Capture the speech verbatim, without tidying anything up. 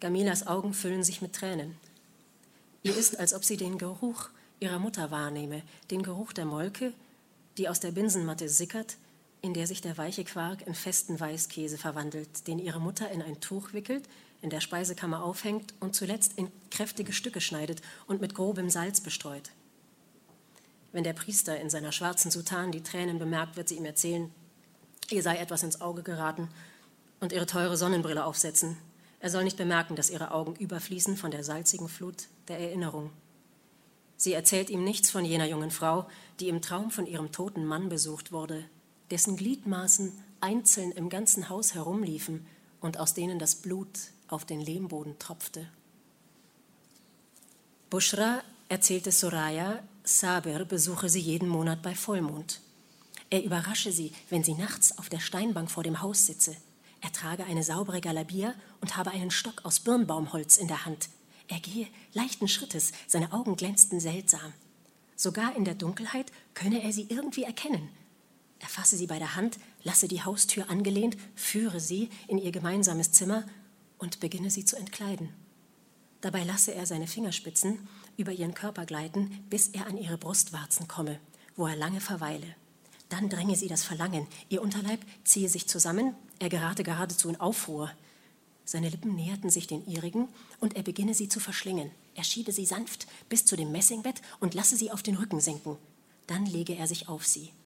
Gamilas Augen füllen sich mit Tränen. Ihr ist, als ob sie den Geruch ihrer Mutter wahrnehme, den Geruch der Molke, die aus der Binsenmatte sickert, in der sich der weiche Quark in festen Weißkäse verwandelt, den ihre Mutter in ein Tuch wickelt, in der Speisekammer aufhängt und zuletzt in kräftige Stücke schneidet und mit grobem Salz bestreut. Wenn der Priester in seiner schwarzen Soutane die Tränen bemerkt, wird sie ihm erzählen, ihr sei etwas ins Auge geraten und ihre teure Sonnenbrille aufsetzen. Er soll nicht bemerken, dass ihre Augen überfließen von der salzigen Flut der Erinnerung. Sie erzählt ihm nichts von jener jungen Frau, die im Traum von ihrem toten Mann besucht wurde, dessen Gliedmaßen einzeln im ganzen Haus herumliefen und aus denen das Blut auf den Lehmboden tropfte. Bushra erzählte Soraya, Sabir besuche sie jeden Monat bei Vollmond. Er überrasche sie, wenn sie nachts auf der Steinbank vor dem Haus sitze. Er trage eine saubere Galabia und habe einen Stock aus Birnbaumholz in der Hand. Er gehe leichten Schrittes, seine Augen glänzten seltsam. Sogar in der Dunkelheit könne er sie irgendwie erkennen. Er fasse sie bei der Hand, lasse die Haustür angelehnt, führe sie in ihr gemeinsames Zimmer und beginne sie zu entkleiden. Dabei lasse er seine Fingerspitzen über ihren Körper gleiten, bis er an ihre Brustwarzen komme, wo er lange verweile. Dann dränge sie das Verlangen, ihr Unterleib ziehe sich zusammen, er gerate geradezu in Aufruhr. Seine Lippen näherten sich den ihrigen und er beginne sie zu verschlingen. Er schiebe sie sanft bis zu dem Messingbett und lasse sie auf den Rücken sinken. Dann lege er sich auf sie.